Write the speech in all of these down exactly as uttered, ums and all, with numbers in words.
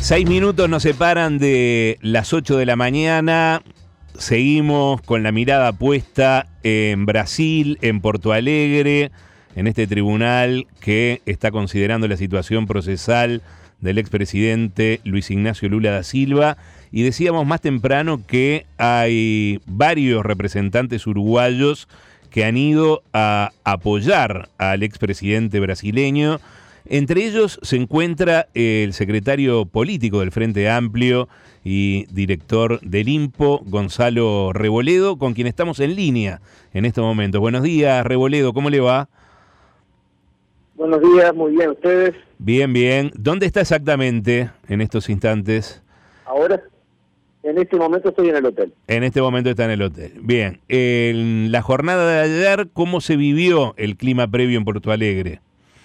Seis minutos nos separan de las ocho de la mañana. Seguimos con la mirada puesta en Brasil, en Porto Alegre, en este tribunal que está considerando la situación procesal del expresidente Luis Ignacio Lula da Silva. Y decíamos más temprano que hay varios representantes uruguayos que han ido a apoyar al expresidente brasileño. Entre ellos se encuentra el secretario político del Frente Amplio y director del INPO, Gonzalo Reboledo, con quien estamos en línea en estos momentos. Buenos días, Reboledo, ¿cómo le va? Buenos días, muy bien, ¿ustedes? Bien, bien. ¿Dónde está exactamente en estos instantes? Ahora, en este momento estoy en el hotel. En este momento está en el hotel. Bien. En la jornada de ayer, ¿cómo se vivió el clima previo en Porto Alegre?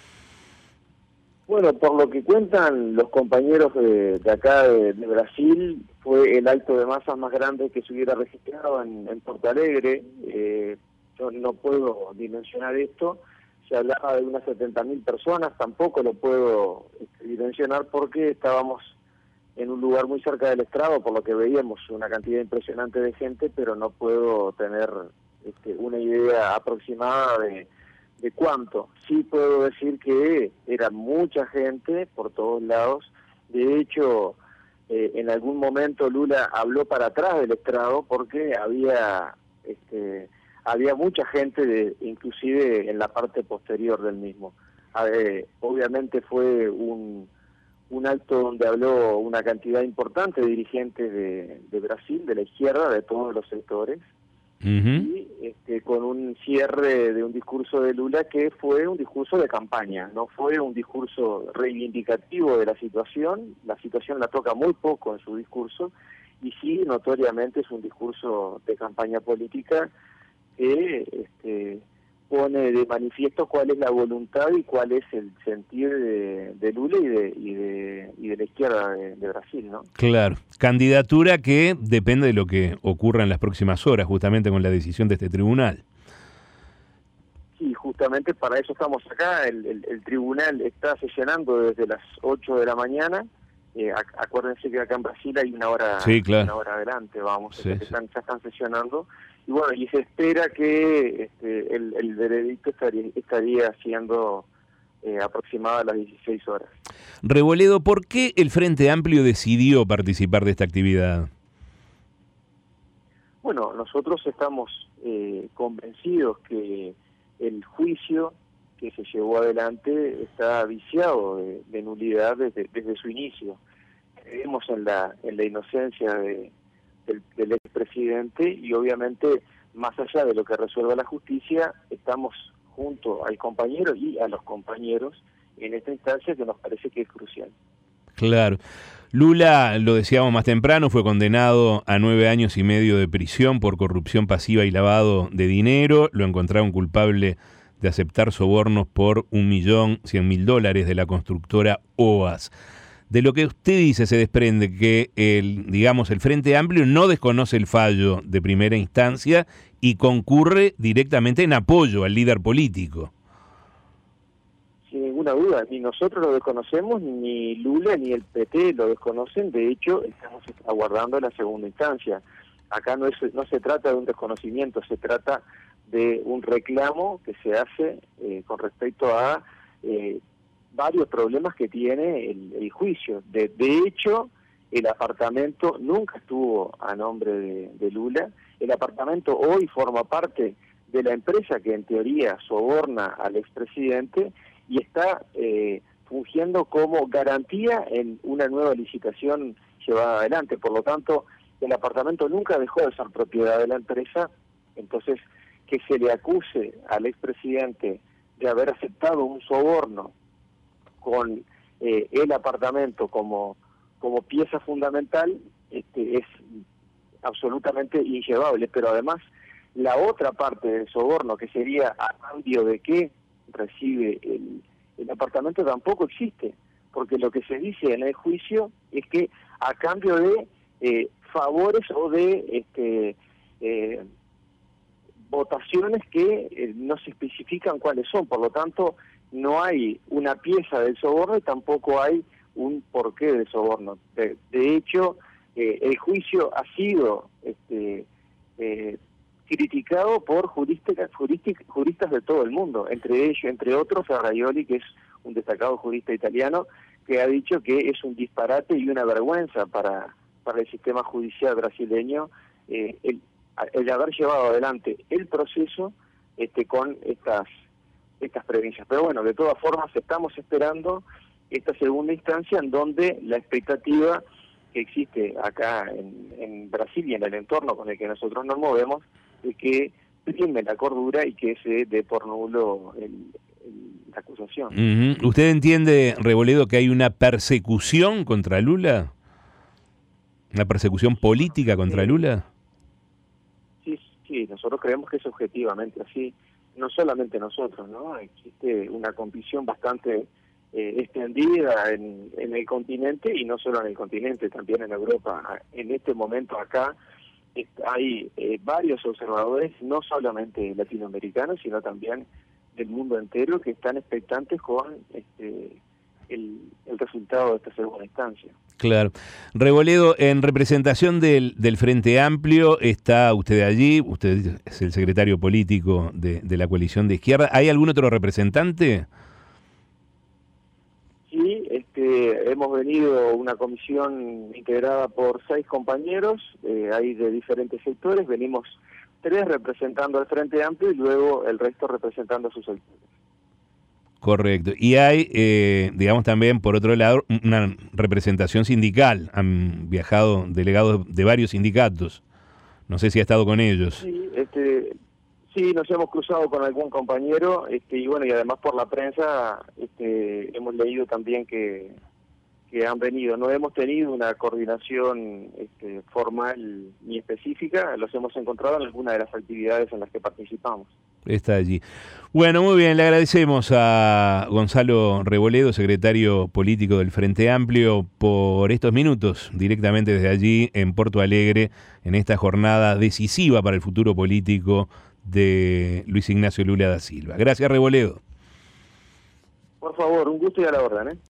Bueno, por lo que cuentan los compañeros de, de acá de, de Brasil, fue el alto de masas más grande que se hubiera registrado en, en Porto Alegre. Eh, yo no puedo dimensionar esto. Se hablaba de unas setenta mil personas, tampoco lo puedo este, dimensionar porque estábamos en un lugar muy cerca del estrado, por lo que veíamos una cantidad impresionante de gente, pero no puedo tener este, una idea aproximada de... de cuánto. Sí puedo decir que era mucha gente por todos lados. De hecho, eh, en algún momento Lula habló para atrás del estrado porque había este, había mucha gente, de, inclusive en la parte posterior del mismo. Eh, obviamente fue un, un acto donde habló una cantidad importante de dirigentes de, de Brasil, de la izquierda, de todos los sectores. Uh-huh. Y este, con un cierre de un discurso de Lula que fue un discurso de campaña, no fue un discurso reivindicativo de la situación. La situación la toca muy poco en su discurso y sí, notoriamente es un discurso de campaña política que este, pone de manifiesto cuál es la voluntad y cuál es el sentir de, de Lula y de, y, de, y de la izquierda de, de Brasil, ¿no? Claro, candidatura que depende de lo que ocurra en las próximas horas, justamente con la decisión de este tribunal. Sí, justamente para eso estamos acá. El, el, el tribunal está sesionando desde las ocho de la mañana. Eh, ac acuérdense que acá en Brasil hay una hora, sí, claro. una hora adelante, vamos, sí, que sí. Están, ya están sesionando. Y bueno, y se espera que este, el, el veredicto estaría, estaría siendo eh, aproximado a las dieciséis horas. Reboledo, ¿por qué el Frente Amplio decidió participar de esta actividad? Bueno, nosotros estamos eh, convencidos que el juicio que se llevó adelante está viciado de, de nulidad desde, desde su inicio. Creemos en la, en la inocencia de, del, del expresidente y obviamente, más allá de lo que resuelva la justicia, estamos junto al compañero y a los compañeros en esta instancia que nos parece que es crucial. Claro. Lula, lo decíamos más temprano, fue condenado a nueve años y medio de prisión por corrupción pasiva y lavado de dinero. Lo encontraron culpable de aceptar sobornos por un millón cien mil dólares de la constructora O A S. De lo que usted dice se desprende que el, digamos, el Frente Amplio no desconoce el fallo de primera instancia y concurre directamente en apoyo al líder político. Sin ninguna duda, ni nosotros lo desconocemos, ni Lula ni el P T lo desconocen. De hecho, estamos aguardando la segunda instancia. Acá no, es, no se trata de un desconocimiento, se trata de un reclamo que se hace eh, con respecto a eh, varios problemas que tiene el, el juicio. De, de hecho, el apartamento nunca estuvo a nombre de, de Lula. El apartamento hoy forma parte de la empresa que en teoría soborna al expresidente y está eh, fungiendo como garantía en una nueva licitación llevada adelante. Por lo tanto, el apartamento nunca dejó de ser propiedad de la empresa. Entonces, que se le acuse al expresidente de haber aceptado un soborno con eh, el apartamento como, como pieza fundamental, este, es absolutamente inllevable. Pero además, la otra parte del soborno, que sería a cambio de qué recibe el, el apartamento, tampoco existe, porque lo que se dice en el juicio es que a cambio de eh, favores o de este eh, votaciones que eh, no se especifican cuáles son. Por lo tanto, no hay una pieza del soborno y tampoco hay un porqué del soborno. De, de hecho, eh, el juicio ha sido este, eh, criticado por juristas, juristas, juristas de todo el mundo, entre ellos, entre otros, Ferraioli, que es un destacado jurista italiano, que ha dicho que es un disparate y una vergüenza para, para el sistema judicial brasileño eh, el, el haber llevado adelante el proceso este, con estas, estas premisas. Pero bueno, de todas formas estamos esperando esta segunda instancia en donde la expectativa que existe acá en, en Brasil y en el entorno con el que nosotros nos movemos de que prime la cordura y que se dé por nulo el, el, la acusación. Uh-huh. ¿Usted entiende, Reboledo, que hay una persecución contra Lula? ¿Una persecución política contra sí. Lula? Sí, sí, nosotros creemos que es objetivamente así. No solamente nosotros, ¿no? Existe una convicción bastante eh, extendida en, en el continente, y no solo en el continente, también en Europa. En este momento acá hay eh, varios observadores, no solamente latinoamericanos, sino también del mundo entero, que están expectantes con este, el, el resultado de esta segunda instancia. Claro. Reboledo, en representación del, del Frente Amplio, está usted allí, usted es el secretario político de, de la coalición de izquierda. ¿Hay algún otro representante? Sí, este, hemos venido una comisión integrada por seis compañeros, eh, hay de diferentes sectores, venimos tres representando al Frente Amplio y luego el resto representando a sus sectores. Correcto. Y hay, eh, digamos también, por otro lado, una representación sindical. Han viajado delegados de varios sindicatos. No sé si ha estado con ellos. Sí, este, sí, nos hemos cruzado con algún compañero, este, y bueno, y además por la prensa este, hemos leído también que, que han venido. No hemos tenido una coordinación este, formal ni específica, los hemos encontrado en alguna de las actividades en las que participamos. Está allí. Bueno, muy bien, le agradecemos a Gonzalo Reboledo, secretario político del Frente Amplio, por estos minutos directamente desde allí en Porto Alegre, en esta jornada decisiva para el futuro político de Luis Ignacio Lula da Silva. Gracias, Reboledo. Por favor, un gusto y a la orden, ¿eh?